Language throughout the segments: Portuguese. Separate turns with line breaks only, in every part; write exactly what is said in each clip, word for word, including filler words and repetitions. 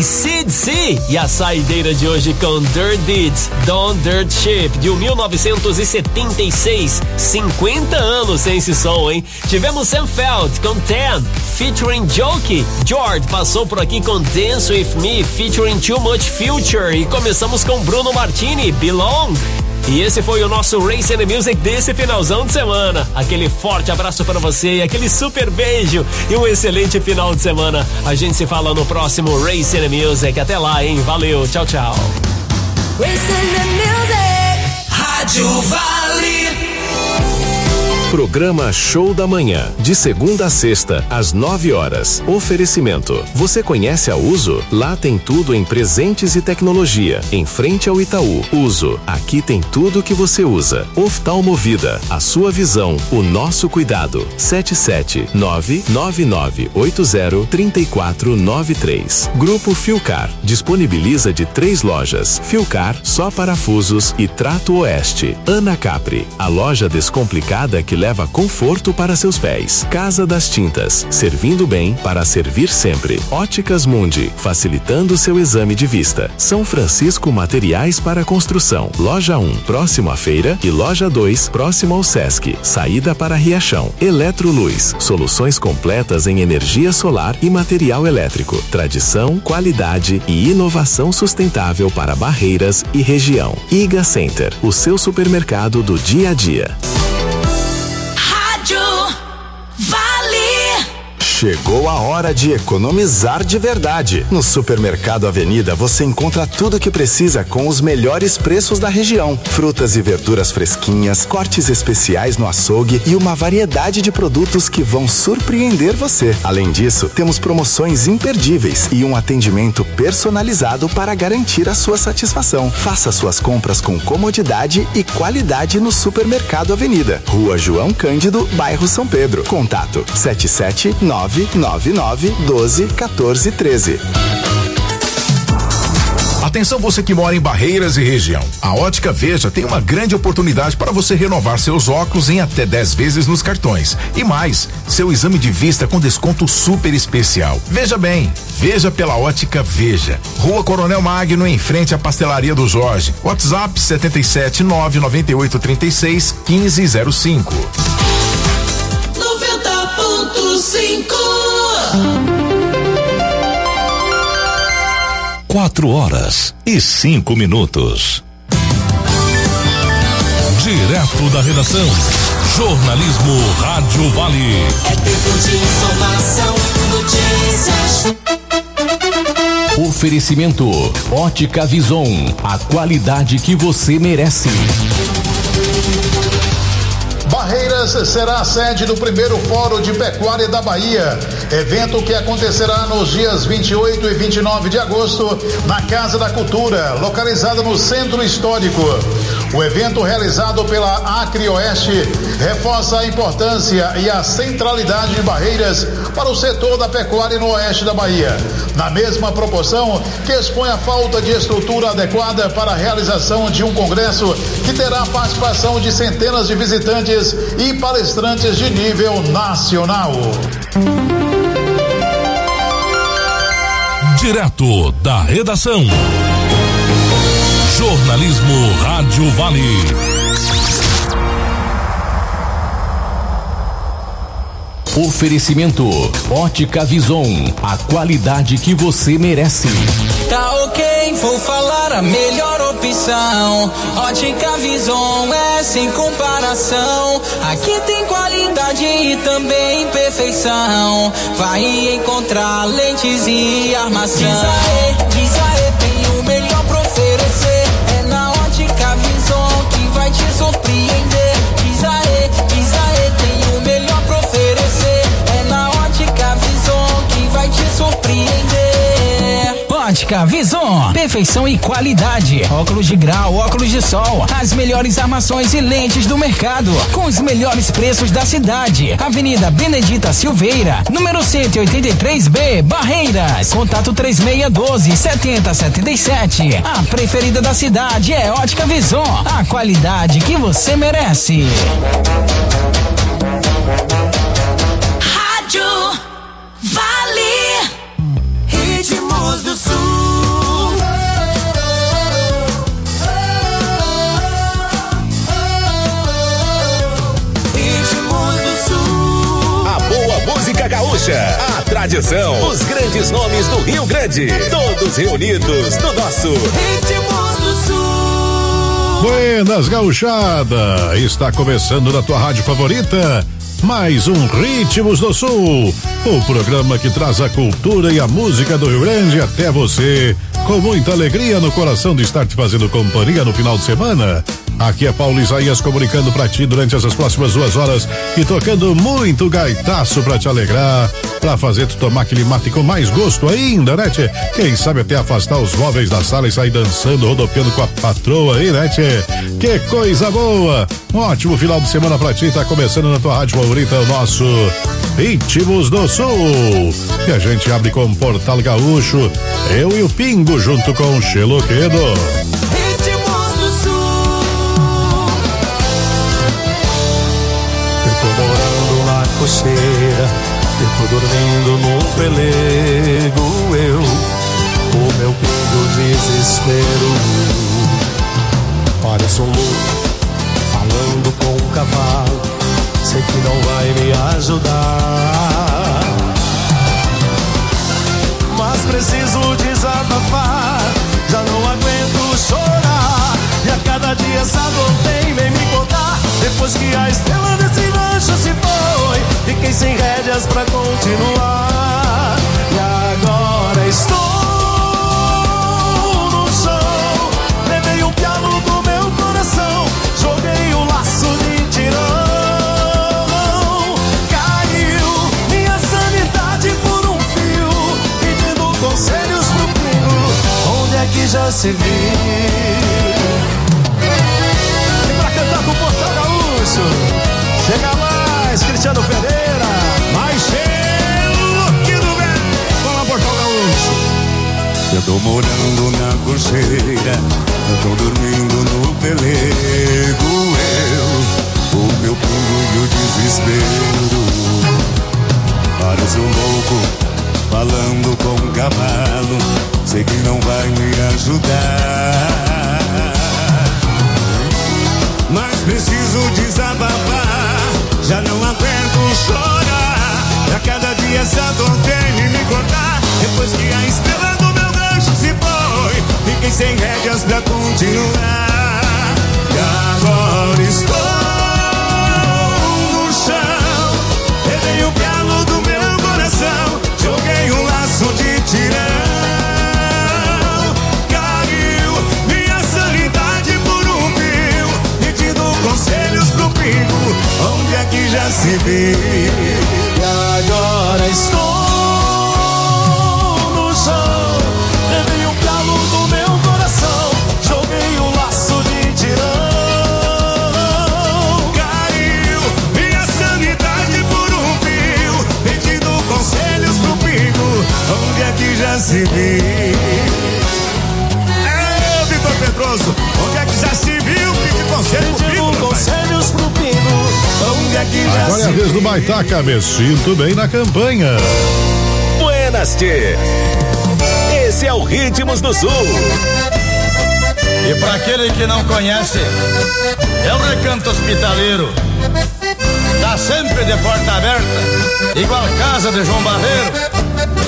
A C D C. E a saideira de hoje com Dirt Deeds, Don't Dirt Ship, de mil novecentos e setenta e seis. cinquenta anos sem esse som, hein? Tivemos Sam Feld com Ten, featuring Jokey. George passou por aqui com Dance With Me, featuring Too Much Future. E começamos com Bruno Martini, Belong. E esse foi o nosso Race and Music desse finalzão de semana. Aquele forte abraço para você, aquele super beijo e um excelente final de semana. A gente se fala no próximo Race and Music. Até lá, hein? Valeu, tchau, tchau.
Race and Music, Rádio Vale.
Programa Show da Manhã, de segunda a sexta, às nove horas. Oferecimento. Você conhece a Uso? Lá tem tudo em presentes e tecnologia. Em frente ao Itaú. Uso. Aqui tem tudo que você usa. Oftalmovida. A sua visão, o nosso cuidado. sete sete nove nove nove oito zero três quatro nove três. Grupo Filcar. Disponibiliza de três lojas. Filcar, só parafusos e Trato Oeste. Ana Capri. A loja descomplicada que leva conforto para seus pés. Casa das Tintas, servindo bem para servir sempre. Óticas Mundi, facilitando seu exame de vista. São Francisco Materiais para Construção. Loja um, próximo à feira, e Loja dois, próximo ao Sesc. Saída para Riachão. Eletroluz, soluções completas em energia solar e material elétrico. Tradição, qualidade e inovação sustentável para Barreiras e região. Iga Center, o seu supermercado do dia a dia.
Chegou a hora de economizar de verdade. No Supermercado Avenida você encontra tudo o que precisa com os melhores preços da região. Frutas e verduras fresquinhas, cortes especiais no açougue e uma variedade de produtos que vão surpreender você. Além disso, temos promoções imperdíveis e um atendimento personalizado para garantir a sua satisfação. Faça suas compras com comodidade e qualidade no Supermercado Avenida. Rua João Cândido, bairro São Pedro. Contato sete sete nove nove nove doze quatorze treze.
Atenção você que mora em Barreiras e região. A Ótica Veja tem uma grande oportunidade para você renovar seus óculos em até dez vezes nos cartões. E mais, seu exame de vista com desconto super especial. Veja bem, veja pela Ótica Veja. Rua Coronel Magno, em frente à Pastelaria do Jorge. WhatsApp sete sete nove nove oito três seis um cinco zero cinco.
noventa ponto cinco.
Quatro horas e cinco minutos. Direto da redação, jornalismo Rádio Vale.
É tempo de informação, notícias.
Oferecimento Ótica Vison, a qualidade que você merece.
Barreiras será a sede do primeiro Fórum de Pecuária da Bahia, evento que acontecerá nos dias vinte e oito e vinte e nove de agosto na Casa da Cultura, localizada no Centro Histórico. O evento, realizado pela Acre Oeste, reforça a importância e a centralidade de Barreiras para o setor da pecuária no oeste da Bahia, na mesma proporção que expõe a falta de estrutura adequada para a realização de um congresso que terá a participação de centenas de visitantes e palestrantes de nível nacional.
Direto da redação, jornalismo Rádio Vale.
Oferecimento Ótica Vison, a qualidade que você merece.
Tá ok, vou falar a melhor opção. Ótica Vison é sem comparação. Aqui tem qualidade e também perfeição. Vai encontrar lentes e armação. Diz aê, diz aê, tem o melhor pra oferecer. É na Ótica Vison que vai te surpreender. Diz aê, diz aê, tem o melhor pra oferecer. É na Ótica Vison que vai te surpreender.
Ótica Vison, perfeição e qualidade. Óculos de grau, óculos de sol, as melhores armações e lentes do mercado, com os melhores preços da cidade. Avenida Benedita Silveira, número cento e oitenta e três B, Barreiras. Contato três seis um dois, sete zero sete sete. A preferida da cidade é Ótica Vison, a qualidade que você merece.
Rádio Vale. Ritmos do Sul.
Gaúcha, a tradição, os grandes nomes do Rio Grande, todos reunidos no nosso Ritmos do Sul.
Buenas, gauchada, está começando na tua rádio favorita mais um Ritmos do Sul, o programa que traz a cultura e a música do Rio Grande até você, com muita alegria no coração de estar te fazendo companhia no final de semana. Aqui é Paulo Isaías comunicando pra ti durante essas próximas duas horas e tocando muito gaitaço pra te alegrar, pra fazer tu tomar aquele mate com mais gosto ainda, né, tchê? Quem sabe até afastar os móveis da sala e sair dançando, rodopiando com a patroa aí, né, tchê? Que coisa boa! Um ótimo final de semana pra ti, tá começando na tua rádio favorita o nosso Ritmos do Sul. E a gente abre com o Portal Gaúcho, eu e o Pingo junto com o Xeloquedo.
Morando na cocheira, eu tô dormindo num pelego, eu, o meu pingo desespero. Parece um louco falando com um cavalo, sei que não vai me ajudar, mas preciso desabafar, já não aguento chorar, e a cada dia essa dor vem, vem me contar, depois que a estrela desse lanche se foi, fiquei sem rédeas pra continuar, e agora estou no chão, levei um pialo do meu coração, joguei um laço de tirão, caiu minha sanidade por um fio, pedindo conselhos pro pingo, onde é que já se viu? Cantar com o Portal Gaúcho, chega mais, Cristiano Pereira, mais cheio que do bem, fala Portal Gaúcho.
Eu tô morando na cocheira, eu tô dormindo no pelego, eu, o meu pingo e o desespero. Parece um louco falando com um cavalo, sei que não vai me ajudar, mas preciso desabafar, já não aguento chorar, e a cada dia essa dor tem me cortar, depois que a estrela do meu gancho se foi, fiquei sem rédeas pra continuar, e agora estou no chão, levei o pialo do meu coração, joguei um laço de tirão, conselhos pro pingo, onde é que já se viu? E agora estou no chão, levei um pialo do meu coração, joguei um laço de tirão, caiu minha sanidade por um fio, pedindo conselhos pro pingo, onde é que já se viu? É, Vitor Pedroso, onde é que já se viu? Pedir conselho pro pingo. Conselhos pro pingo, onde é que já
Agora é a vez do Baitaca, me sinto bem na campanha.
Buenas, tchê. Esse é o Ritmos do Sul.
E pra aquele que não conhece, é o Recanto Hospitaleiro. Tá sempre de porta aberta, igual casa de João Barreiro.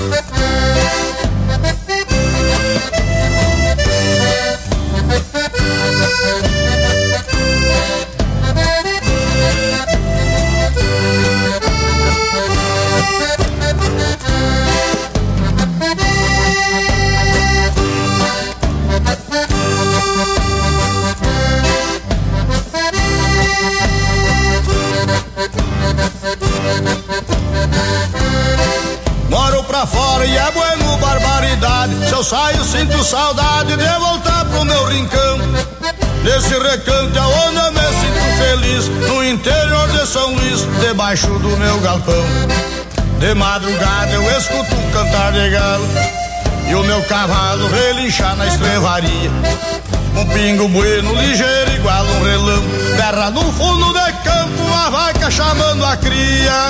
Moro pra fora e é bueno barbaridade, se eu saio sinto saudade de voltar pro meu rincão. Nesse recanto é onde eu me sinto feliz, no interior de São Luís, debaixo do meu galpão. De madrugada eu escuto um cantar de galo e o meu cavalo relinchar na estrevaria. Um pingo bueno, ligeiro igual um relâmpago, berra no fundo de campo, uma vaca chamando a cria.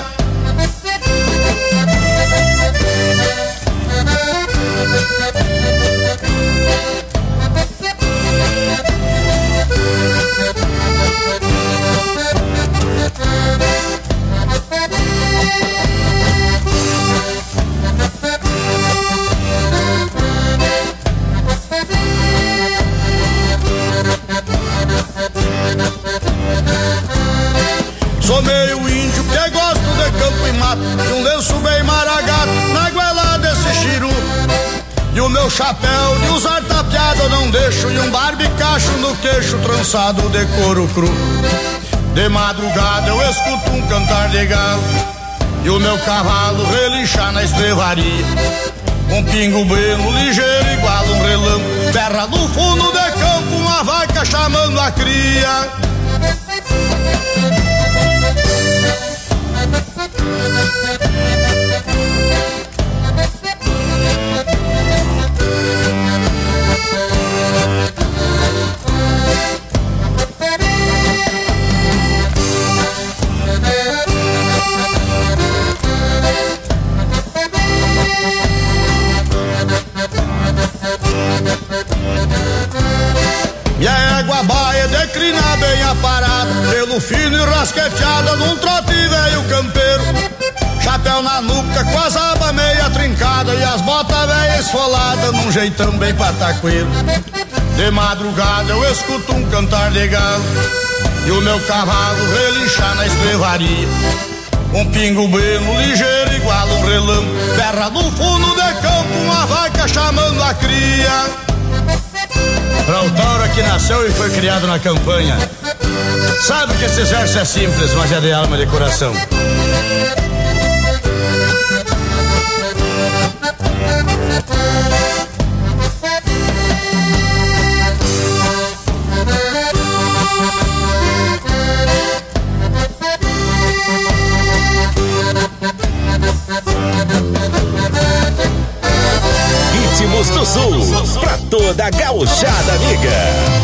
Sou meio índio que gosto de campo e mato, de um lenço bem maragato na goela desse chiru. E o meu chapéu de usar tapeado eu não deixo, e um barbicacho no queixo trançado de couro cru. De madrugada eu escuto um cantar de galo e o meu cavalo relinchar na estrevaria. Um pingo bueno ligeiro igual um relâmpago, berra no fundo de campo uma vaca chamando a cria. Minha égua baia declina bem a parada, pelo fino e rasqueteada num trote velho campeiro. Chapéu na nuca com as abas meia trincada e as botas velhas esfoladas num jeitão bem pataqueiro. De madrugada eu escuto um cantar de galo e o meu cavalo relinchar na estrevaria. Um pingo bueno ligeiro igual um relâmpago, berra no fundo de campo uma vaca chamando a cria. Pra o tauro que nasceu e foi criado na campanha, sabe que esse verso é simples, mas é de alma e de coração.
Ritmos do Sul, pra toda a gauchada amiga.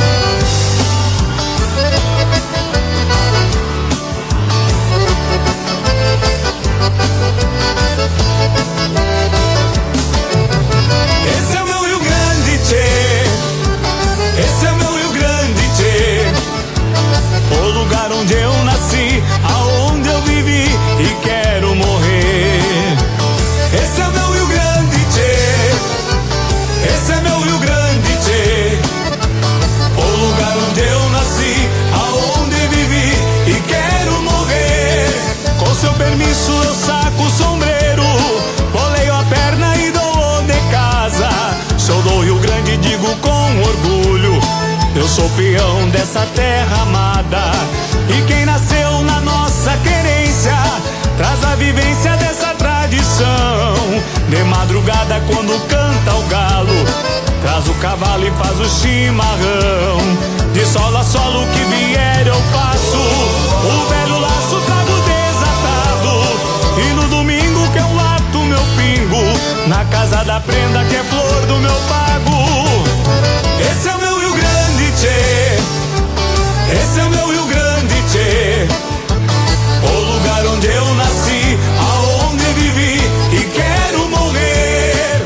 Esse é o meu Rio Grande, tchê. Esse é o meu Rio Grande, tchê. O lugar onde eu nasci, aonde eu vivi e quero morrer. Esse é o meu Rio Grande, tchê. Esse é meu Rio Grande, tchê. O lugar onde eu nasci, aonde vivi e quero morrer. Com seu permisso eu saco o sombreiro, boleio a perna e dou de casa. Sou do Rio Grande, digo com orgulho, eu sou peão dessa terra amada. E quem nasceu na nossa querência traz a vivência dessa tradição. De madrugada quando canta o galo, traz o cavalo e faz o chimarrão. De solo a solo que vier eu faço, o velho laço trago desatado. E no domingo que eu lato meu pingo, na casa da prenda que é flor do meu pago. Esse é o meu Rio Grande, tchê. Esse é o meu Rio Grande, tchê. O lugar onde eu nasci, aonde vivi e quero morrer.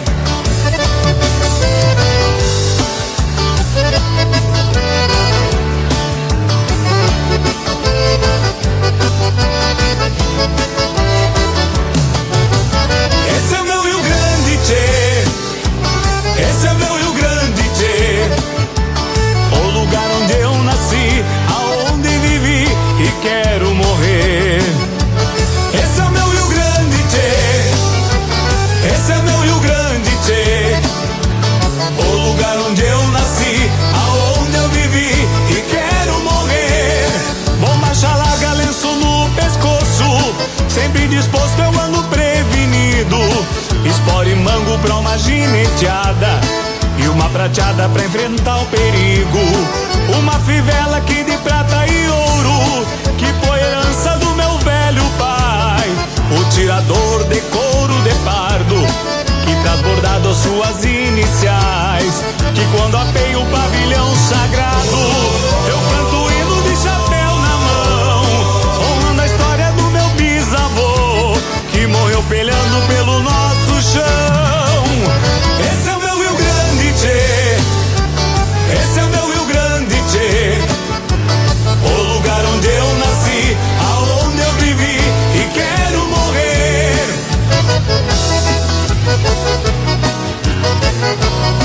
Esse é o meu Rio Grande, tchê. Esse é o meu Rio Grande, tchê. O lugar onde eu nasci, aonde vivi e quero morrer. Esse é o meu Rio Grande, tchê. Esse é o meu Rio Grande, tchê. O lugar onde eu nasci, aonde eu vivi e quero morrer. Bomba larga, lenço no pescoço, sempre disposto eu ando prevenido. Espora e mango pra uma gineteada e uma prateada pra enfrentar o perigo. Uma fivela aqui de prata e ouro, que foi herança do meu velho pai. O tirador de couro de pardo, que traz bordado suas iniciais. Que quando apeia o pavilhão sagrado, eu canto o hino de chapéu na mão, honrando a história do meu bisavô, que morreu peleando pelo nosso chão. Esse é o meu Rio Grande, tchê. Esse é o meu Rio Grande, tchê. O lugar onde eu nasci, aonde eu vivi e quero morrer.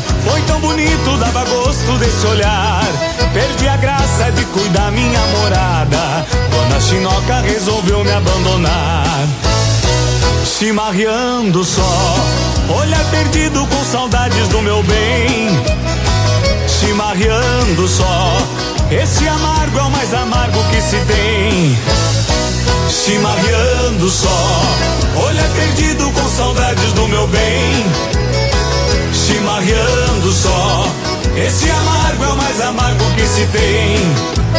foi tão bonito, dava gosto desse olhar. Perdi a graça de cuidar minha morada, quando a chinoca resolveu me abandonar. Chimarreando só, olhar perdido com saudades do meu bem. Chimarreando só, esse amargo é o mais amargo que se tem. Chimarreando só, olhar perdido com saudades do meu bem. Chimarreando só, esse amargo é o mais amargo que se tem.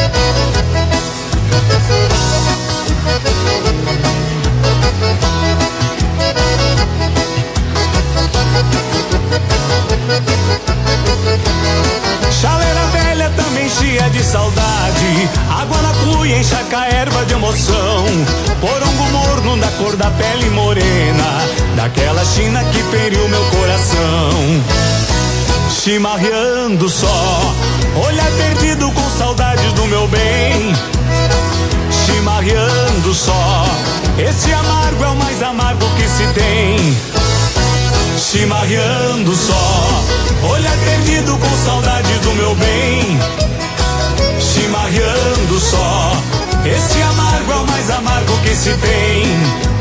Chaleira velha também cheia de saudade, água na cuia encharca a erva de emoção. Porongo morno da cor da pele morena, daquela China que feriu meu coração. Chimarreando só, olhar perdido com saudades do meu bem. Chimarreando só, esse amargo é o mais amargo que se tem. Chimarreando só, olhar perdido com saudades do meu bem. Chimarreando só, esse amargo é o mais amargo que se tem.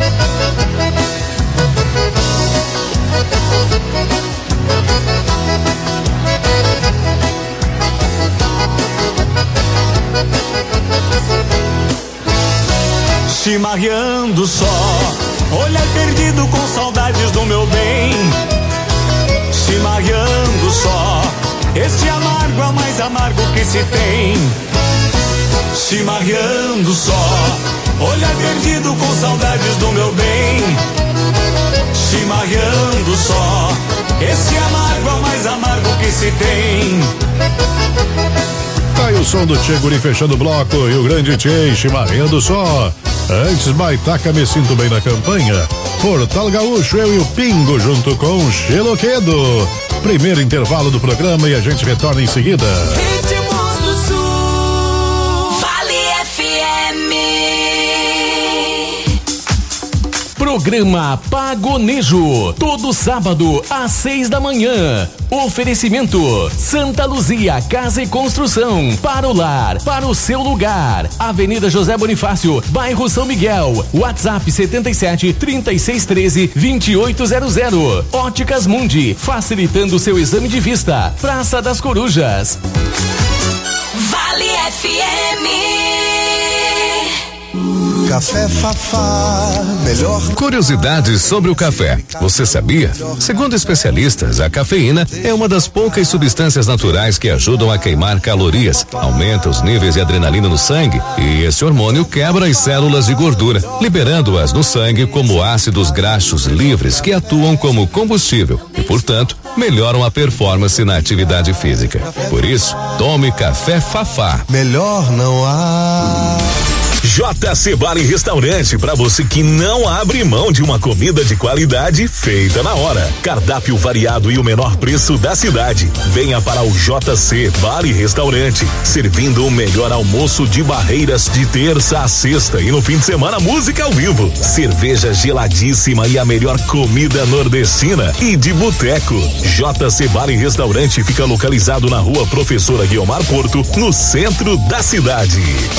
Chimarreando só, olhar perdido com saudades do meu bem. Chimarreando só, este amargo é o mais amargo que se tem. Chimarreando só, olhar perdido com saudades do meu bem. Chimarreando só, esse amargo é o mais amargo que se tem.
Tá aí o som do Tchê Guri fechando o bloco e o grande Tchê chimarreando só. Antes, Baitaca, Me Sinto Bem na Campanha. Portal Gaúcho, eu e o Pingo junto com Xeloquedo. Primeiro intervalo do programa e a gente retorna em seguida.
Ritmos do Sul, Vale F M.
Programa Pagonejo, todo sábado às seis da manhã. Oferecimento Santa Luzia Casa e Construção, para o lar, para o seu lugar. Avenida José Bonifácio, bairro São Miguel. WhatsApp setenta e sete, trinta e seis, treze, vinte e oito zero zero. Óticas Mundi, facilitando seu exame de vista. Praça das Corujas.
Vale F M.
Café Fafá, melhor.
Curiosidades sobre o café. Você sabia? Segundo especialistas, a cafeína é uma das poucas substâncias naturais que ajudam a queimar calorias, aumenta os níveis de adrenalina no sangue e esse hormônio quebra as células de gordura, liberando-as no sangue como ácidos graxos livres que atuam como combustível e, portanto, melhoram a performance na atividade física. Por isso, tome Café Fafá.
Melhor não há.
J C Bar e Restaurante, para você que não abre mão de uma comida de qualidade feita na hora. Cardápio variado e o menor preço da cidade. Venha para o J C Bar e Restaurante, servindo o melhor almoço de Barreiras de terça a sexta e no fim de semana música ao vivo, cerveja geladíssima e a melhor comida nordestina e de boteco. J C Bar e Restaurante fica localizado na Rua Professora Guiomar Porto, no centro da cidade.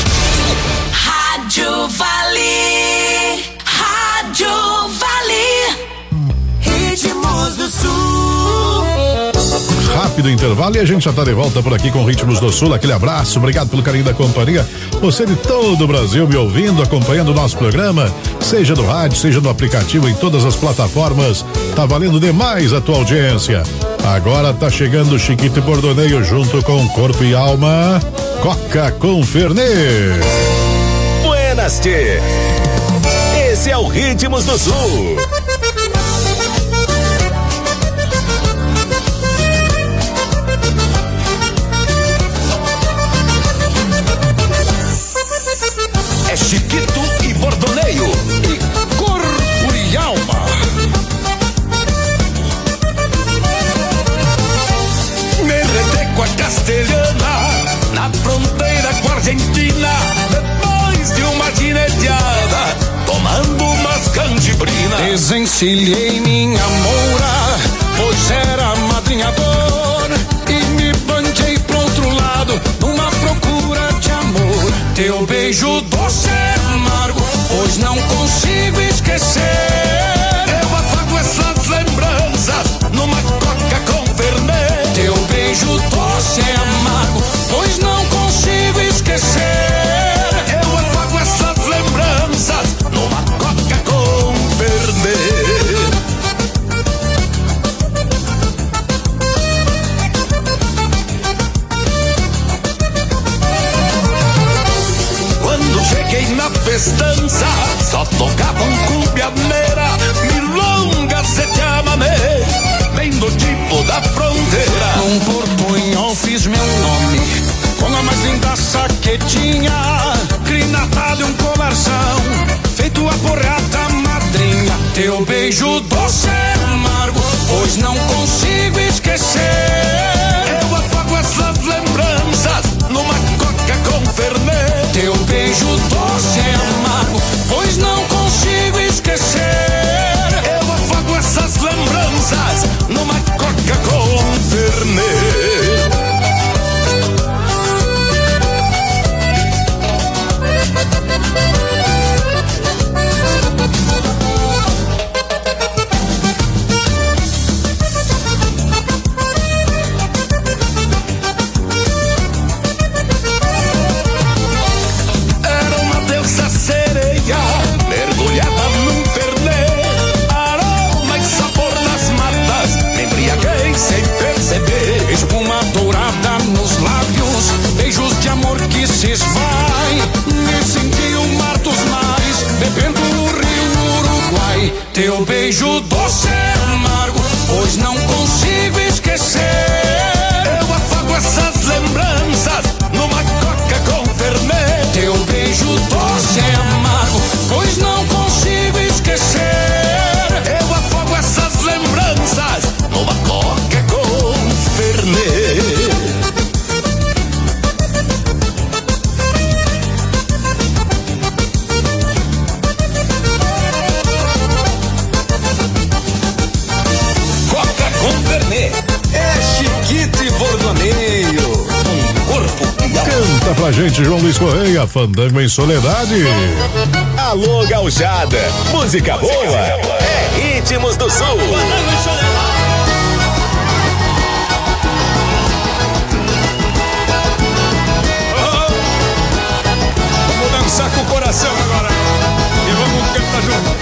Rádio Vale, Rádio Vale, Ritmos do Sul.
Rápido intervalo e a gente já tá de volta por aqui com Ritmos do Sul. Aquele abraço, obrigado pelo carinho da companhia. Você de todo o Brasil me ouvindo, acompanhando o nosso programa, seja no rádio, seja no aplicativo, em todas as plataformas. Tá valendo demais a tua audiência. Agora tá chegando o Chiquito e Bordoneio junto com Corpo e Alma, Coca com Fernet.
Buenas, tchê. Esse é o Ritmos do Sul.
É Chiquito e Bordoneio e Corpo e Alma.
Me retei com a castelhana na fronteira com a Argentina, depois de uma gineteada, tomando umas canjibrinas.
Desencilhei minha moura, pois era madrinha boa. Teu beijo doce é amargo, pois não consigo esquecer. Eu apago essas lembranças numa coca com vermelho. Teu beijo doce é amargo, pois não consigo esquecer. Eu apago essas lembranças numa coca com vermelho. Quando cheguei na festança, só tocavam cumbianeira, milongas e chamamé, bem do tipo da fronteira. Num portunhol fiz meu nome, com a mais linda saquetinha, crinatado e um colarzão, feito a porrata madrinha. Teu beijo doce é amargo, pois não consigo esquecer. Eu apago essas lembranças numa coca com vermelho. Teu beijo doce é amargo, pois não consigo esquecer. Eu apago essas lembranças numa coca com vermelho. Sem perceber, espuma dourada nos lábios, beijos de amor que se esvai. Me senti o mar dos mares, bebendo o rio Uruguai. Teu beijo doce é amargo, pois não consigo esquecer. Eu apago essas lembranças numa coca com vermelho. Teu beijo doce é amargo, pois não consigo esquecer. Eu apago essas lembranças numa coca com vermelho. Coca com vermelho é Chiquito e Bordoneio. Um corpo e alma.
Canta pra gente, João Luiz Correia, Fandango em Soledade.
Alô, gauchada, música boa é Ritmos do Sul.
Fandango em Soledade. Dançar com o coração agora e vamos cantar junto.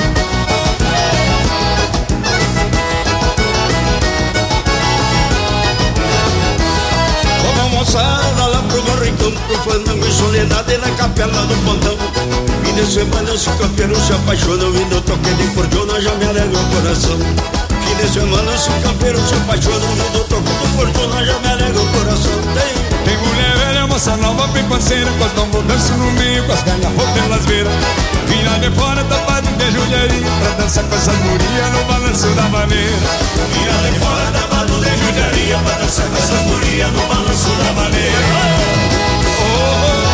Vamos almoçar lá pro Barricão, pro Fandango em Soledade na capela do Pontão. Fim de semana os campeiros se apaixonam, vindo eu toque de cordiona, já me alegra o coração. Fim de semana os campeiros se apaixonam, vindo eu toque de cordiona, já me alegra o coração. Tem
Tem mulher velha, moça nova, bem parceira, com as tambor danço no meio, com as garrafas pelas beiras. Vim lá de fora, tapado de judiaria, pra dançar com essa guria no balanço da maneira. Vim lá de fora, tapado de judiaria, pra dançar com essa guria no balanço da maneira. Oh, oh.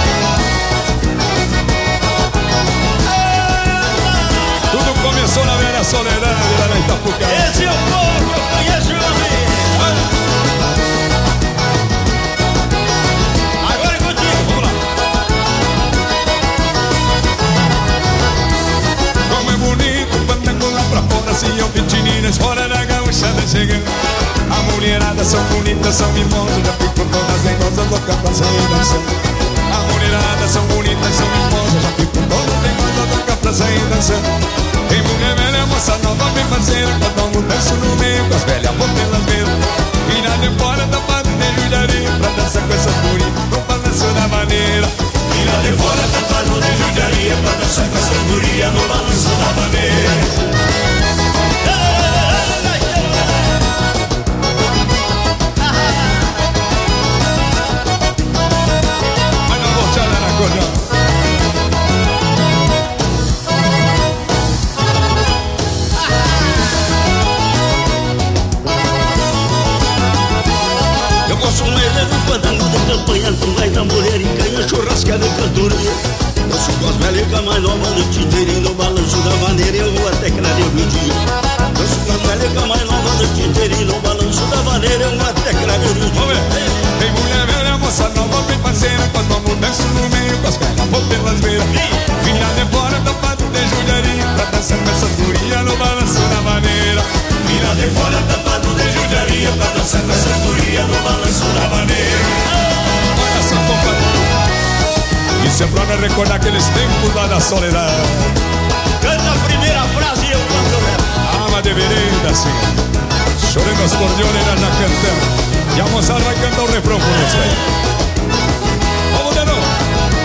Tudo começou na velha Soledade, lá na Itapuca.
Esse é o povo, eu conheço meu amigo.
Agora é contigo, vamos lá. Como é bonito, Fandango lá pra fora, assim eu pitininas fora da gauchada chegando. A mulherada são bonitas, são mimosas, já fico todas negosas, louca pra sair dançando. A mulherada são bonitas, são mimosas, já fico todas negosas, louca pra sair dançando. Tem mulher velha, moça nova, bem parceira, cada um dança no meio, com as velhas vão pelas beiras. Vira de fora, tapado de judiaria, pra dançar com essa guria no balanço da maneira. Vira de fora, tapado de judiaria, pra dançar com essa guria no balanço da maneira. Mas não vou te olhar na cordão.
Eu gosto mais é do fandango de campanha, com gás da mulher e canha, churrascada e cantoria. Eu sou com as velhas mais nova, noite inteira, no balanço da maneira, eu vou até clarear o dia. Eu sou com as velhas mais nova, noite inteira, no balanço da maneira, eu vou até clarear o dia.
Tem mulher velha, moça nova, bem parceira, com as mãos danço no meio, com as
recordar aqueles tempos lá da soledade.
Canta a primeira frase e eu canto o resto.
Ama de vereda, sim. Chorando as cordioneras já cantando. E a moçada vai cantar o refrão com isso aí. Vamos de novo.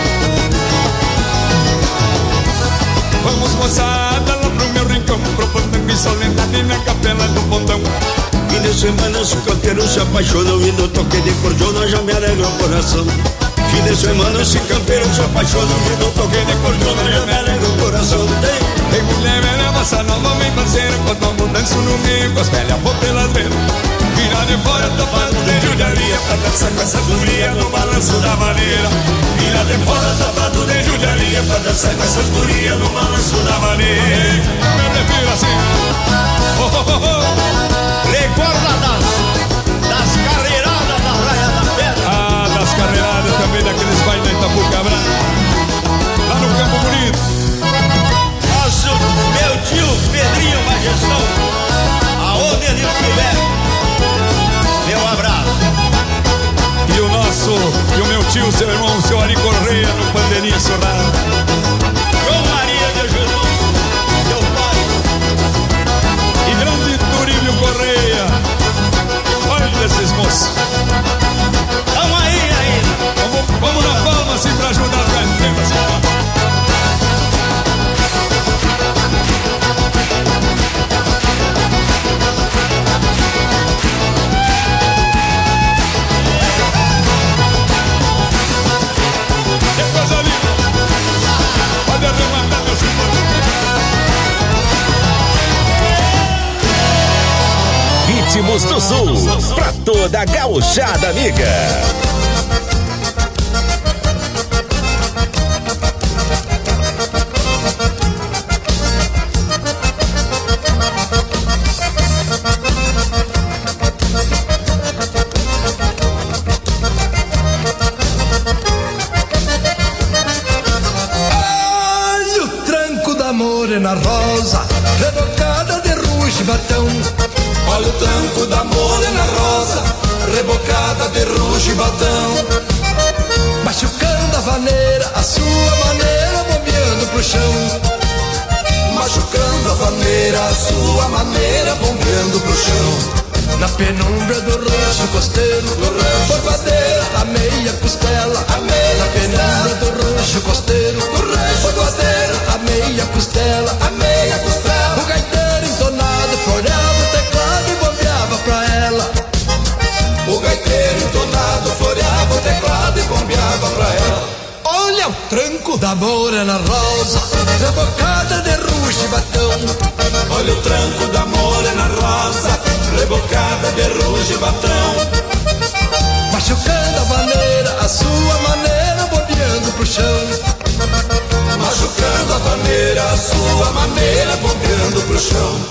Vamos moçada lá pro meu rincão, pro pantango e soledade na capela do pontão.
Fim de semana os campeiros se apaixonam e no toque de cordiona já me alegra o coração. Fim de semana os campeiros se apaixonam e no toque de cordiona já me alegra o coração. Tem,
tem mulher velha, moça nova, bem parceira, quando eu danço no meio com as velhas vou pelas veiras. Vira de fora, tapado de judiaria, pra dançar com essa guria no balanço da maneira. Vira de fora, tapado de judiaria, pra dançar com essa guria no balanço da maneira. Me refiro assim. Oh, oh, oh, oh.
Recorda das, das carreiradas da Praia da Pedra.
Ah, das carreiradas também, daqueles bailes da Itapucabra. Lá no Campo Bonito.
Nosso, meu tio Pedrinho Magestão, aonde ele estiver, meu abraço.
E o nosso, e o meu tio, seu irmão, seu Ari Correia, no Pandeirinho Sorrado.
João Maria de Jesus, meu pai.
E grande Turíbio Correia. Olha esses moços.
Tamo aí ainda.
Vamos, vamos na palma assim pra ajudar as gatinhas.
Ritmos do Sul, pra toda a gauchada amiga.
Olha o tranco da morena rosa, rebocada de ruge batão. Olha o tranco da morena rosa, rebocada de ruge batão. Machucando a vaneira, a sua maneira, bombeando pro chão. Machucando a vaneira, a sua maneira, bombeando pro chão. Na penumbra do rancho costeiro, bordoadeira, a meia costela, a meia na penumbra do rancho costeiro, bordoadeira, a meia costela, a meia costela. O gaiteiro entonado floreava o teclado e bombeava pra ela. O gaiteiro entonado floreava o teclado e bombeava pra ela. Olha o tranco da morena rosa, rebocada de ruge batão. Olha o tranco da morena rosa, rebocada de ruge batão. Machucando a vaneira, a sua maneira, bombeando pro chão. Machucando a vaneira, a sua maneira, bombeando pro chão.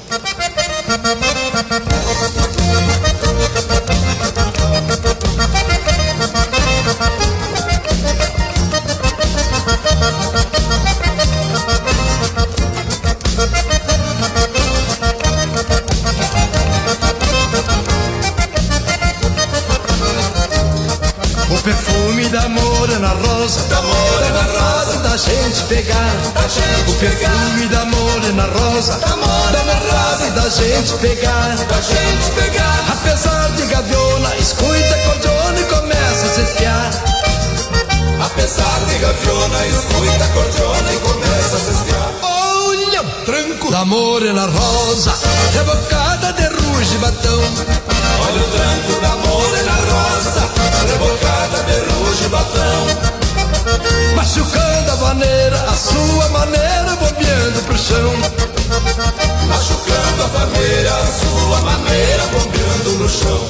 O perfume da morena rosa, da morena rosa, da gente pegar, da gente o perfume pegar. Da morena rosa, da morena rosa, da gente pegar, da gente pegar. Apesar de gaviona, escuta cordiona e começa a se espiar. Apesar de gaviona, escuta cordiona e começa a se espiar. Olha o tranco da morena rosa, rebocada de ruge batão. Olha o tranco da morena rosa, rebocada de ruge batão. Machucando a vaneira, a sua maneira, bombeando pro chão. Machucando a vaneira, a sua maneira, bombeando no chão.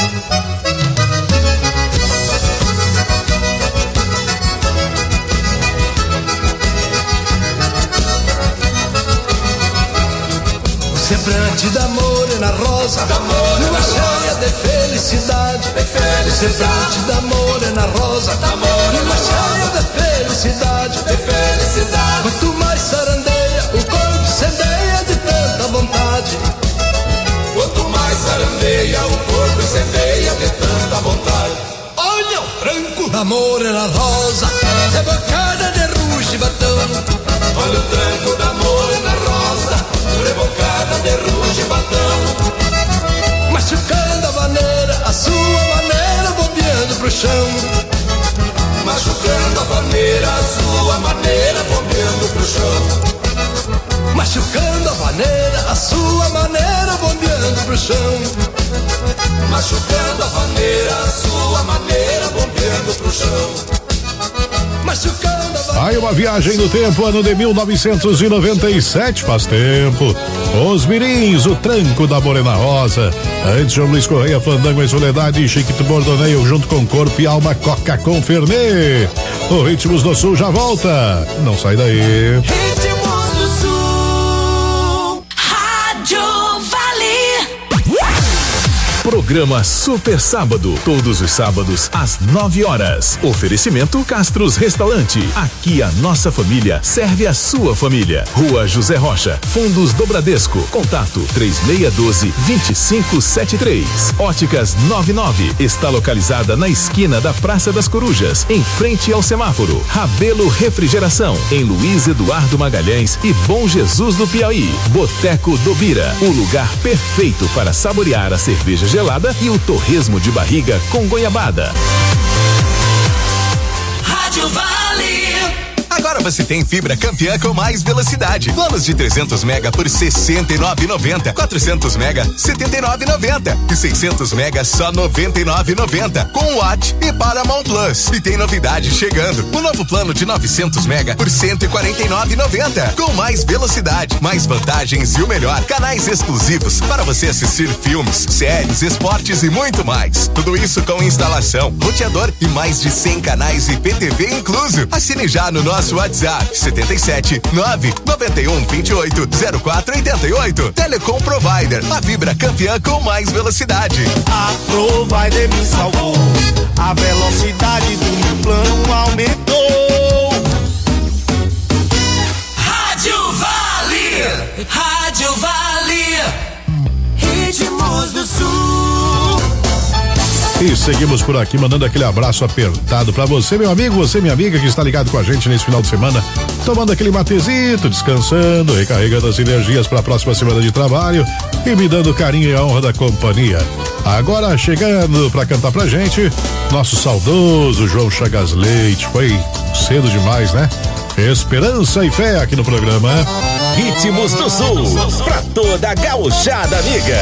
Semblante da morena rosa, da morena cheia de felicidade, de felicidade. Semblante da morena rosa, da morena cheia de felicidade, de felicidade. Quanto mais sarandeia, o corpo incendeia de tanta vontade. Quanto mais sarandeia, o corpo incendeia de tanta vontade. Olha o tranco da da morena rosa, rebocada de ruge e batão. Olha o tranco da morena rosa, rebocada de ruge e batão. Machucando a maneira, a sua maneira, bombeando pro chão. Machucando a vaneira, a sua maneira, bombeando pro chão. Machucando a vaneira, a sua maneira, bombeando pro chão. Machucando a vaneira, a sua maneira, bombeando pro chão. Machucando a vaneira.
Aí uma viagem no tempo, ano de mil novecentos e noventa e sete, faz tempo. Os Mirins, o tranco da Morena Rosa. Antes, João Luiz Correia, Fandango em Soledade, Chiquito Bordoneio, junto com Corpo e Alma, Coca com Fernet. O Ritmos do Sul já volta. Não sai daí.
Ritmos do Sul, Rádio Vale.
Programa Super Sábado, todos os sábados às nove horas. Oferecimento Castros Restaurante. Aqui a nossa família serve a sua família. Rua José Rocha, Fundos do Bradesco. Contato três seis um dois, dois cinco sete três. Óticas noventa e nove está localizada na esquina da Praça das Corujas, em frente ao semáforo. Rabelo Refrigeração, em Luiz Eduardo Magalhães e Bom Jesus do Piauí. Boteco do Bira, o lugar perfeito para saborear a cerveja gelada e o torresmo de barriga com goiabada.
Rádio Vale.
Agora você tem fibra campeã com mais velocidade. Planos de trezentos mega por sessenta e nove reais e noventa centavos. quatrocentos mega, setenta e nove reais e noventa centavos. E seiscentos mega, só noventa e nove reais e noventa centavos. Com Watt e Paramount Plus. E tem novidade chegando. O novo plano de novecentos mega por cento e quarenta e nove reais e noventa centavos. Com mais velocidade, mais vantagens e o melhor. Canais exclusivos para você assistir filmes, séries, esportes e muito mais. Tudo isso com instalação, roteador e mais de cem canais e P T V incluso. Assine já no nosso WhatsApp setenta e sete, nove noventa e um, vinte e oito, zero quatro oitenta e oito. Telecom Provider, a fibra campeã com mais velocidade.
A Provider me salvou, a velocidade do meu plano aumentou.
Rádio Vale, Rádio Vale, Ritmos do Sul.
E seguimos por aqui, mandando aquele abraço apertado pra você, meu amigo, você, minha amiga, que está ligado com a gente nesse final de semana, tomando aquele matezito, descansando, recarregando as energias para a próxima semana de trabalho e me dando carinho e a honra da companhia. Agora, chegando pra cantar pra gente, nosso saudoso João Chagas Leite. Foi cedo demais, né? Esperança e fé aqui no programa.
Ritmos do Sul, pra toda a gauchada amiga.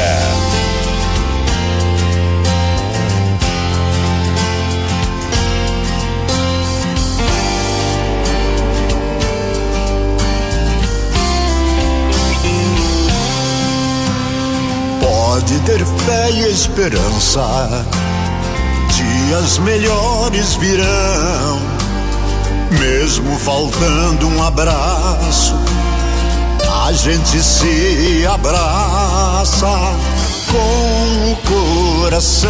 Pode ter fé e esperança, dias melhores virão. Mesmo faltando um abraço, a gente se abraça com o coração.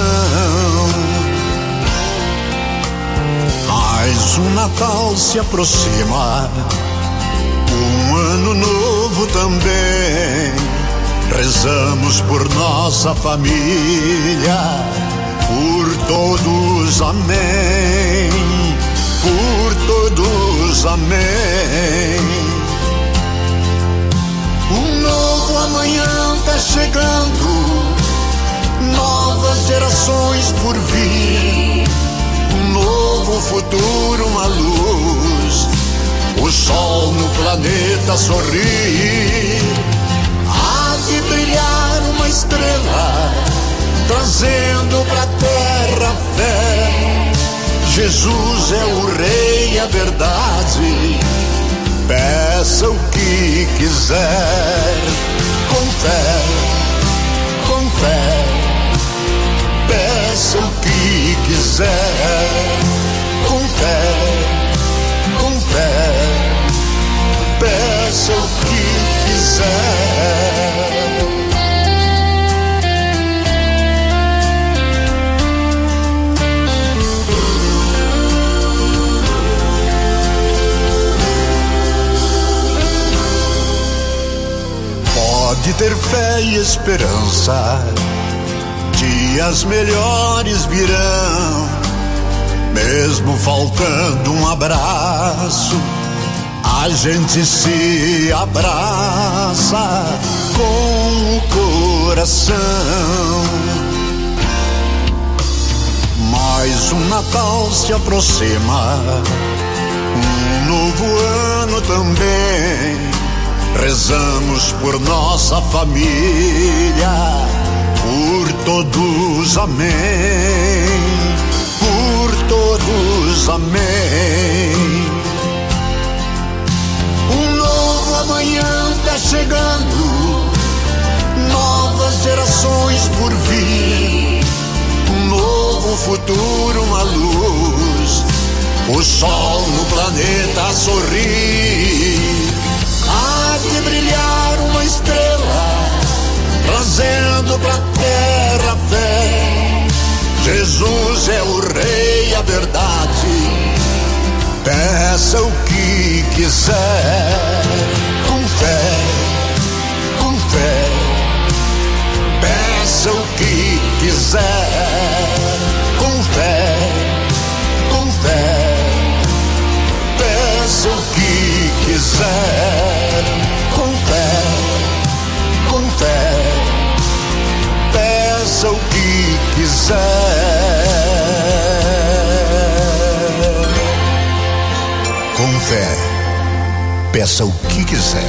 Mais um Natal se aproxima, um ano novo também. Rezamos por nossa família, por todos, amém. Por todos, amém. Um novo amanhã tá chegando, novas gerações por vir. Um novo futuro, uma luz, o sol no planeta sorrir. De brilhar uma estrela, trazendo pra terra fé. Jesus é o rei, a verdade. Peça o que quiser, com fé, com fé. Peça o que quiser, com fé, com fé. Peça o que quiser. Pode ter fé e esperança, dias melhores virão. mesmo faltando um abraço, a gente se abraça com o coração. Mais um Natal se aproxima, um novo ano também. Rezamos por nossa família, por todos, amém. Por todos, amém. Um novo amanhã tá chegando, novas gerações por vir, um novo futuro, uma luz, o sol no planeta sorrir. Há de brilhar uma estrela, trazendo pra terra fé. Jesus é o rei, a verdade, peça o que quiser. Com fé, com fé, peça o que quiser. Com fé, com fé, peça o que quiser. Com fé, com fé, peça o que quiser. Com fé, peça o que quiser.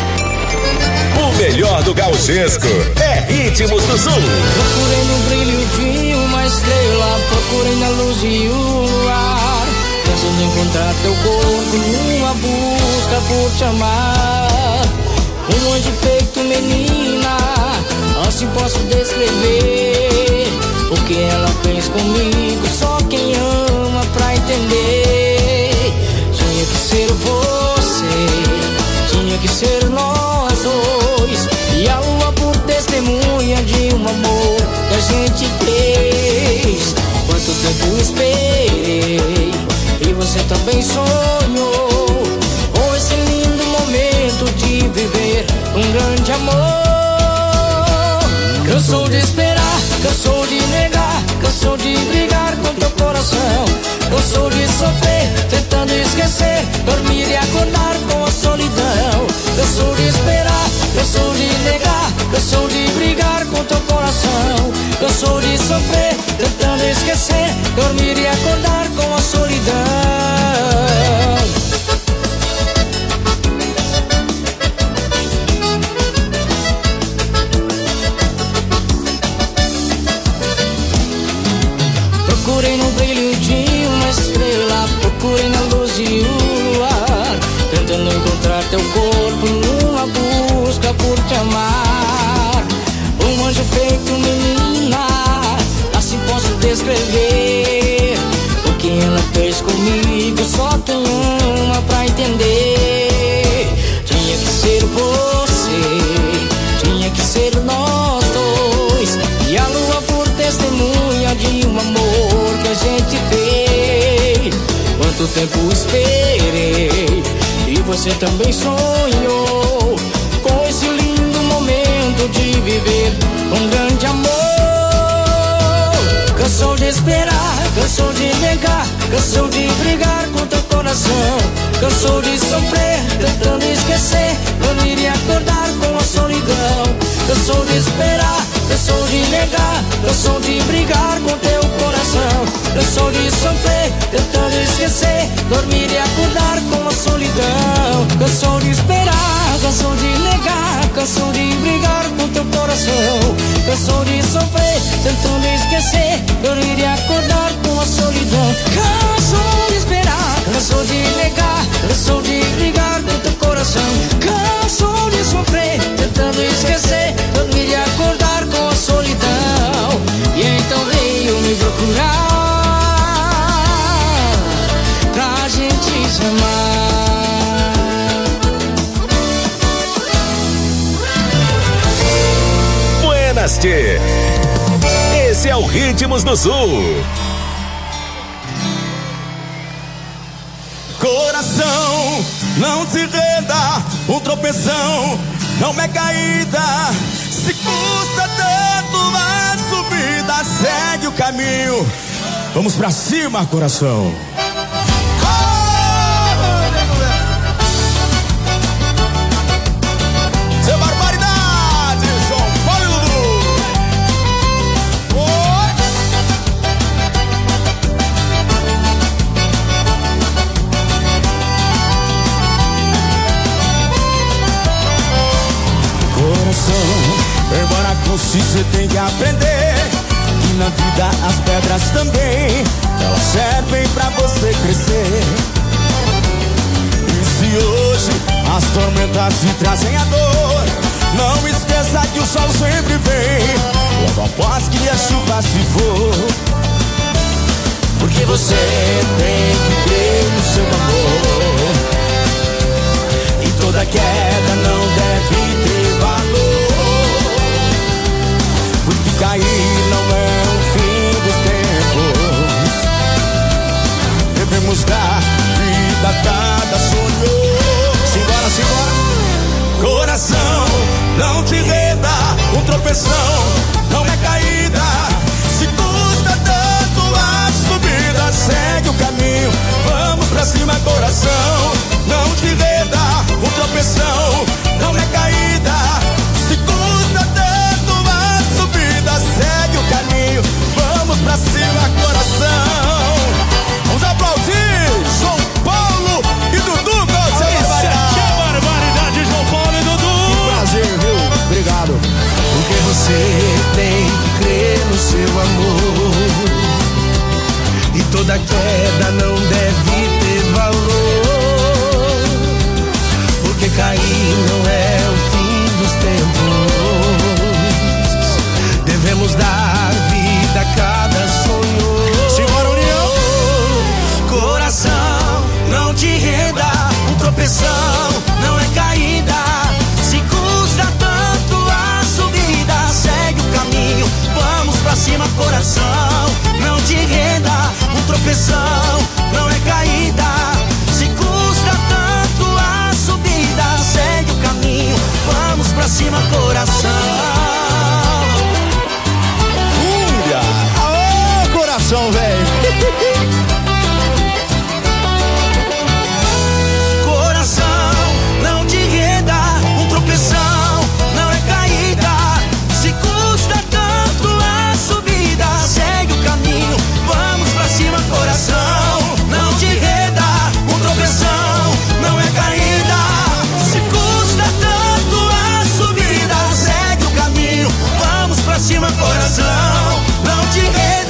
O melhor do gauchesco é Ritmos do Sul.
Procurei no brilho de uma estrela, procurei na luz de um luar, pensando em encontrar teu corpo numa busca por te amar. Um anjo feito menina, assim posso descrever o que ela fez comigo, só quem ama pra entender. Tinha que ser você, tinha que ser nós dois, e a lua por testemunha de um amor que a gente fez. Quanto tempo esperei, e você também sonhou com esse lindo momento de viver um grande amor. Cansou de esperar, cansou de negar, cansou de brigar com teu coração, cansou de sofrer, tentando esquecer, dormir e acordar com a solidão. Cansou de esperar, cansou de negar, cansou de brigar com teu coração, cansou de sofrer, tentando esquecer, dormir e acordar com a solidão. Procurei no brilho de uma estrela, procurei na luz de um luar, tentando encontrar teu corpo numa busca por te amar. Um anjo feito menina, assim posso descrever o que ela fez comigo, só quem ama pra entender. Tinha que ser você, tinha que ser nós dois, e a lua por testemunha de um amor que a gente fez. Quanto tempo esperei, e você também sonhou com esse lindo momento de viver um grande amor. Cansou de esperar, cansou de negar, cansou de brigar com teu coração, cansou de sofrer, tentando esquecer, dormir e acordar com a solidão. Cansou de esperar, cansou de negar, cansou de brigar com teu coração, cansou de sofrer, tentando esquecer, dormir e acordar com a solidão. Cansou de esperar, cansou de negar, cansou de brigar com teu coração, cansou de sofrer, tentando esquecer, dormir e acordar com a solidão. Cansou de esperar, cansou de negar, cansou de brigar com teu coração, cansou de sofrer, tentando esquecer, dormir e acordar com a solidão. E então veio me procurar pra gente se amar.
Buenas, tchê. Esse é o Ritmos do Sul.
Coração, não se renda, um tropeção não é caída. Se custa tanto a subida, segue o caminho.
Vamos pra cima, coração.
Seu barbaridade, João Paulo e Dudu. Oi.
Coração, embora consiga, você tem que aprender que na vida as pedras também, elas servem pra você crescer. E se hoje as tormentas te trazem a dor, não esqueça que o sol sempre vem logo após que a chuva se for. Porque você tem que crer no seu amor, e toda queda não deve ter valor. Porque cair não é o fim dos tempos, devemos dar vida a cada sonho. Simbora, simbora. Coração, não te renda, um tropeção não é caída. Se custa tanto a subida, segue o caminho, vamos pra cima, coração. Não te renda, um tropeção não é caída. Se custa tanto a subida, segue o caminho, vamos pra cima, coração. Vamos aplaudir João Paulo e Dudu, com essa barbaridade.
Que barbaridade, João Paulo e Dudu.
Que prazer, viu? Obrigado. Porque você tem que crer no seu amor, e toda queda não deve ter valor. Porque cair não é o fim dos tempos, devemos dar vida a cada sonho. Senhora União. Coração, não te renda, um tropeção não é caída. Se custa tanto a subida, segue o caminho, vamos pra cima, coração. Não te renda, um tropeção não é caída. Se custa tanto a subida, segue o caminho, vamos pra cima, coração.
Fúria! Aô, coração, velho!
Coração, não te renda, um tropeção não é caída. Se custa tanto a subida, segue o caminho, vamos pra cima, coração. Não te renda, um tropeção não é caída. Se custa tanto a subida, segue o caminho, vamos pra cima, coração. Não te renda.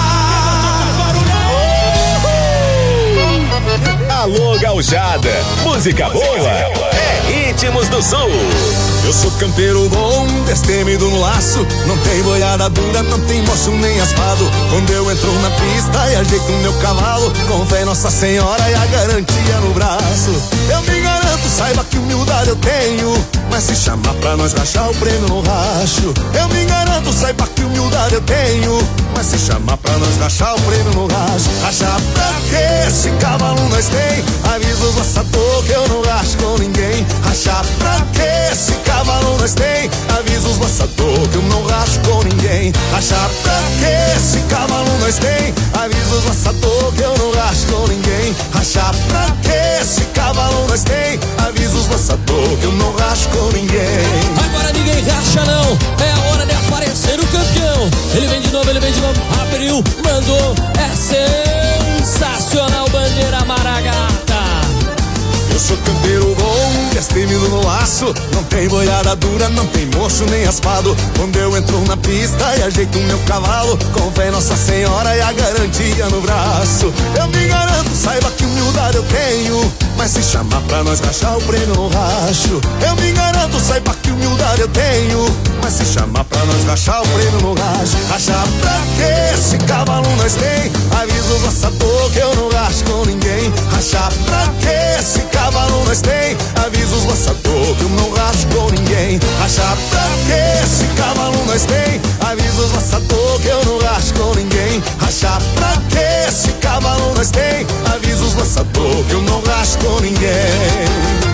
Alô, gauchada, música boa é Ritmos do Sul.
Eu sou campeiro bom, destemido no laço. Não tem boiada dura, não tem moço nem aspado. Quando eu entro na pista e ajeito o meu cavalo, com fé em Nossa Senhora e a garantia no braço. Eu me garanto, saiba que humildade eu tenho, mas se chamar pra nós rachar o prêmio no racho. Eu me garanto, saiba que humildade eu tenho, mas se chamar pra nós rachar o prêmio no racho. Rachar pra quê? Esse cavalo nós tem, avisa os laçador que eu não racho com ninguém. Rachar pra quê? Esse cavalo nós tem, avisa os laçador que eu não racho com ninguém. Rachar pra quê? Esse cavalo nós tem, avisa os laçador que eu não racho com ninguém. Rachar pra quê? Esse cavalo nós tem, avisa os laçador que eu não racho com ninguém.
Agora ninguém racha não, é a hora de aparecer o campeão. Ele vem de novo, ele vem de novo, abriu, mandou, é sensacional, bandeira maragata.
Eu sou campeiro bom, destemido no laço. Não tem boiada dura, não tem moço nem aspado. Quando eu entro na pista e ajeito o meu cavalo, com fé em Nossa Senhora e a garantia no braço. Eu me garanto, saiba que humildade eu tenho, mas se chamar pra nós rachar o prêmio no racho. Eu me garanto, saiba que humildade eu tenho, mas se chamar pra nós rachar o prêmio no racho. Rachar pra quê? Esse cavalo nós tem, avisa os laçador que eu não racho com ninguém. Rachar pra quê? Esse cavalo nós tem, avisa os laçador que eu não racho com ninguém. Rachar pra quê? Esse cavalo nós tem, avisa os laçador que eu não racho com ninguém. Rachar pra quê? Esse cavalo nós tem, avisa os laçador que eu não racho com ninguém.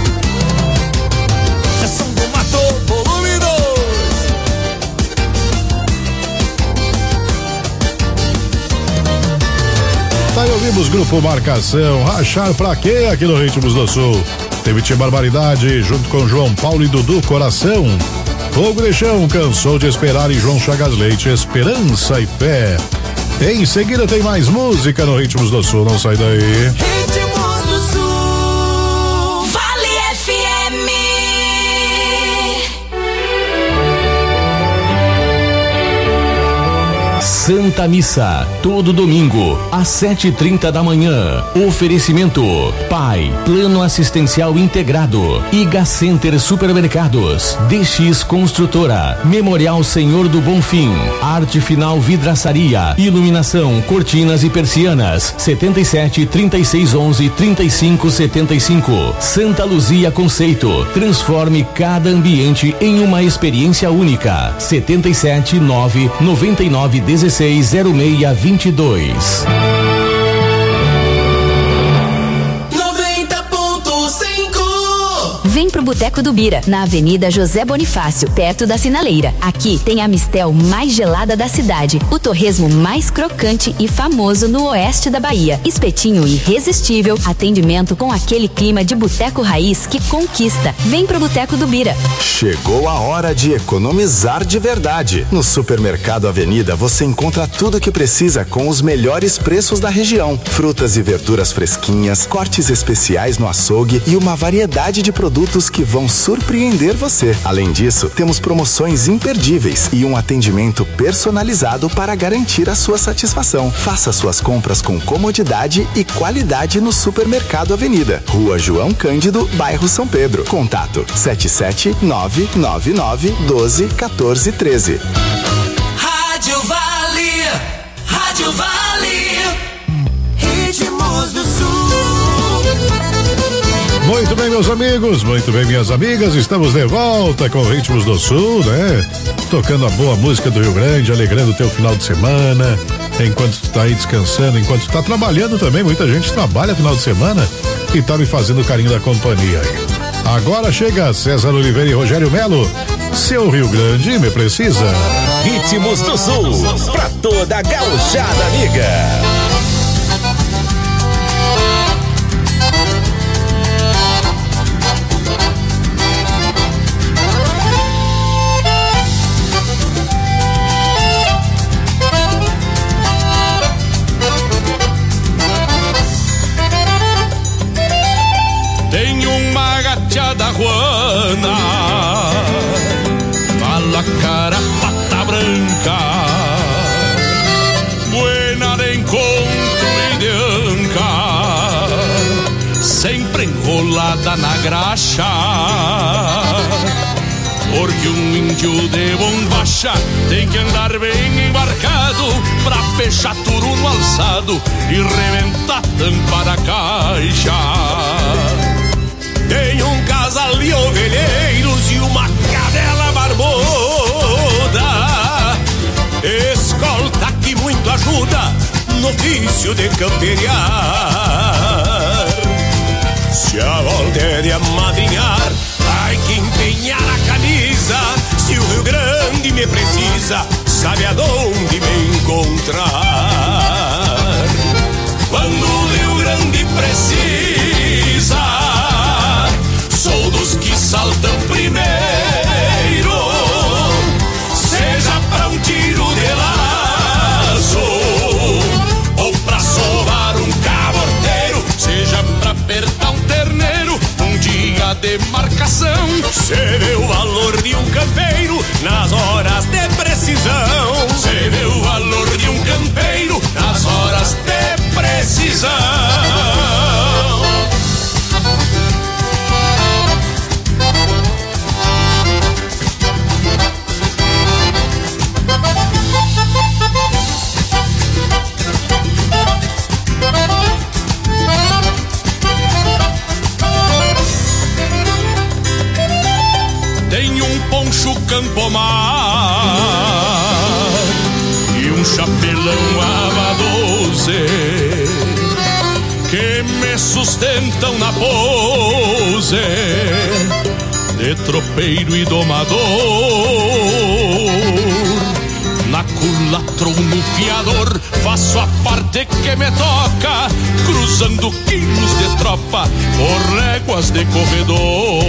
É som do Mato, volume dois.
Daí ouvimos Grupo Marcação, Rachar pra quê aqui no Ritmos do Sul. Teve Tia Barbaridade junto com João Paulo e Dudu Coração. Fogo de Chão, Cansou de Esperar e João Chagas Leite, Esperança e Fé. Em seguida tem mais música no Ritmos do Sul, não sai daí.
Ritmos do Sul, Vale F M.
Santa Missa, todo domingo, às sete e trinta da manhã. Oferecimento: Pai, Plano Assistencial Integrado, Iga Center Supermercados, D X Construtora, Memorial Senhor do Bonfim, Arte Final Vidraçaria, Iluminação, Cortinas e Persianas, setenta e sete, trinta e seis, onze, trinta e cinco, setenta e cinco. Santa Luzia Conceito, transforme cada ambiente em uma experiência única. setenta e sete, nove, noventa e nove, dezesseis, zero seis, vinte e dois.
noventa ponto cinco.
Vem pro Boteco do Bira, na Avenida José Bonifácio, perto da Sinaleira. Aqui tem a mistel mais gelada da cidade, o torresmo mais crocante e famoso no oeste da Bahia, espetinho irresistível, atendimento com aquele clima de boteco raiz que conquista. Vem pro Boteco do Bira.
Chegou a hora de economizar de verdade. No Supermercado Avenida você encontra tudo o que precisa com os melhores preços da região. Frutas e verduras fresquinhas, cortes especiais no açougue e uma variedade de produtos que vão surpreender você. Além disso, temos promoções imperdíveis e um atendimento personalizado para garantir a sua satisfação. Faça suas compras com comodidade e qualidade no Supermercado Avenida, Rua João Cândido, bairro São Pedro. Contato sete sete nove nove nove doze quatorze treze.
Rádio Vale, Rádio Vale, Ritmos do Sul.
Muito bem, meus amigos, muito bem, minhas amigas, estamos de volta com Ritmos do Sul, né? Tocando a boa música do Rio Grande, alegrando o teu final de semana, enquanto tu tá aí descansando, enquanto tu tá trabalhando também. Muita gente trabalha final de semana e tá me fazendo o carinho da companhia aí. Agora chega César Oliveira e Rogério Melo, Seu Rio Grande me precisa.
Ritmos do Sul, pra toda a gauchada amiga.
Tem uma gateada ruana, fala cara pata branca, buena de encontro e de anca, sempre enrolada na graxa, porque um índio de bombacha tem que andar bem embarcado pra fechar tudo no alçado e reventar a tampa da caixa. Tem um casal de ovelheiros e uma cadela barbuda, escolta que muito ajuda no ofício de camperiar. Se a volta é de amadrinhar, ai que empenhar a camisa. Se o Rio Grande me precisa, sabe aonde me encontrar. Quando o Rio Grande precisa, sou dos que saltam primeiro, seja pra um tiro de laço ou pra sovar um caborteiro, seja pra apertar um terneiro, um dia de marcação. Cê vê o valor de um campeiro nas horas de precisão. Cê vê o valor de um campeiro nas horas de precisão. Tem um poncho Campomar e um chapelão aba doze que me sustentam na pose de tropeiro e domador, na culatra
latrou no fiador, faço a parte que me toca, cruzando quilos de tropa por léguas de corredor.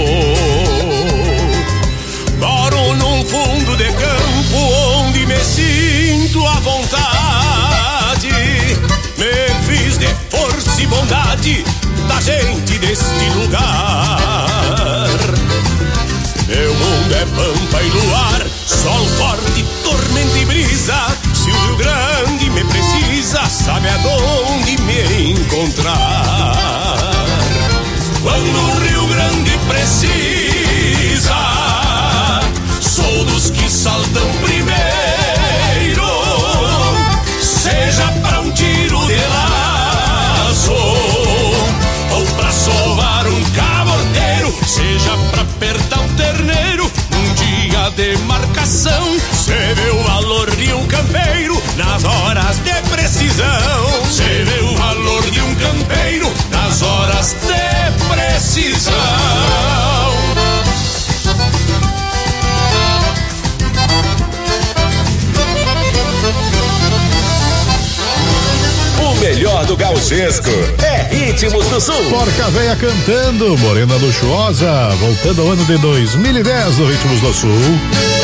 Moro num fundo de campo onde me sinto à vontade, me fiz de força e bondade da gente deste lugar. Meu mundo é pampa e luar, sol forte, tormenta e brisa. Se o Rio Grande me precisa, sabe aonde me encontrar. Quando o Rio Grande precisa, sou dos que saltam primeiro, seja pra um tiro de laço ou pra sovar um cabordeiro, seja pra apertar um terneiro num dia de marcação. Cê vê o valor de um campeiro nas horas de precisão. Cê vê o valor de um campeiro nas horas de precisão.
O melhor do gauchesco é Ritmos do Sul.
Porca Véia cantando, Morena Luxuosa, voltando ao ano de dois mil e dez do Ritmos do Sul.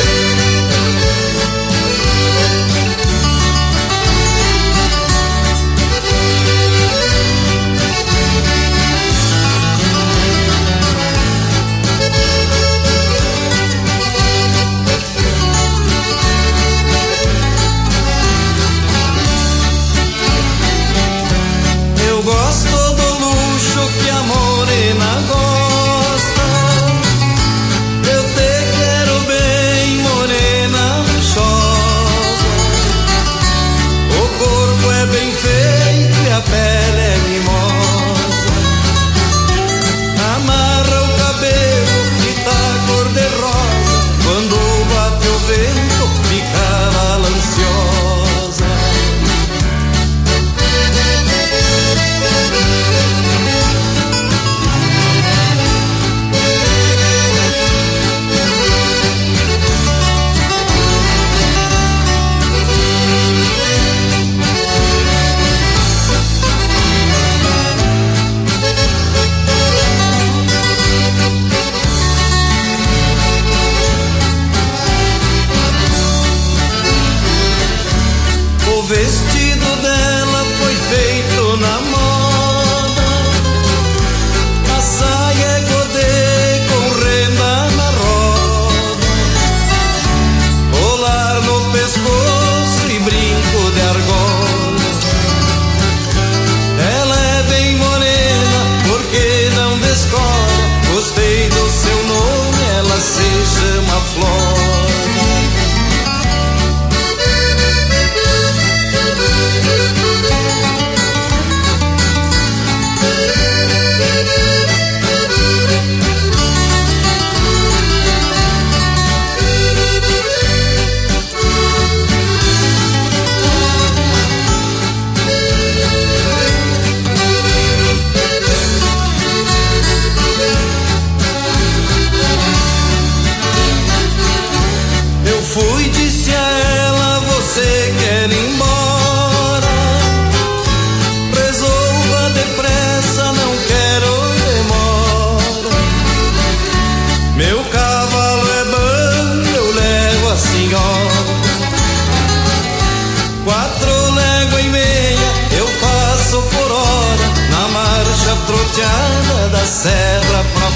troteada da serra pra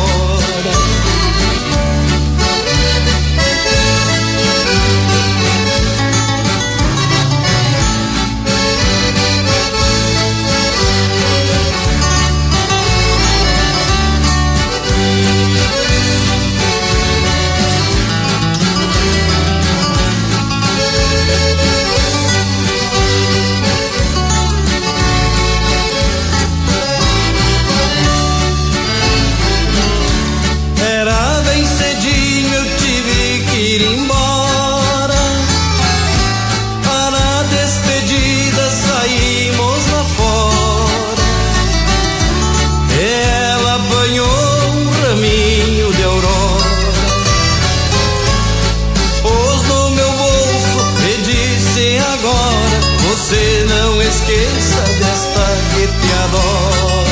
fora. você não esqueça desta que te adora.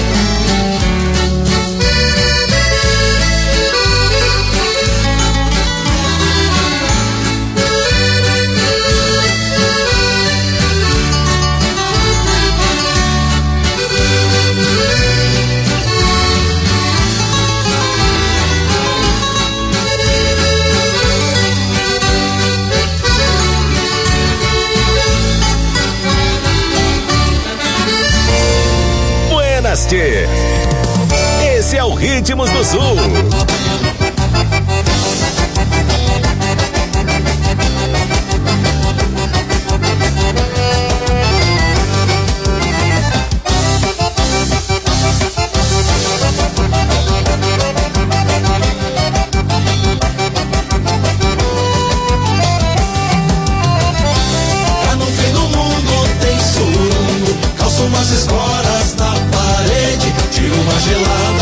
Esse é o Ritmos do Sul.
Lá no fim do mundo tem surungo, calço umas escoras na parede de uma gelada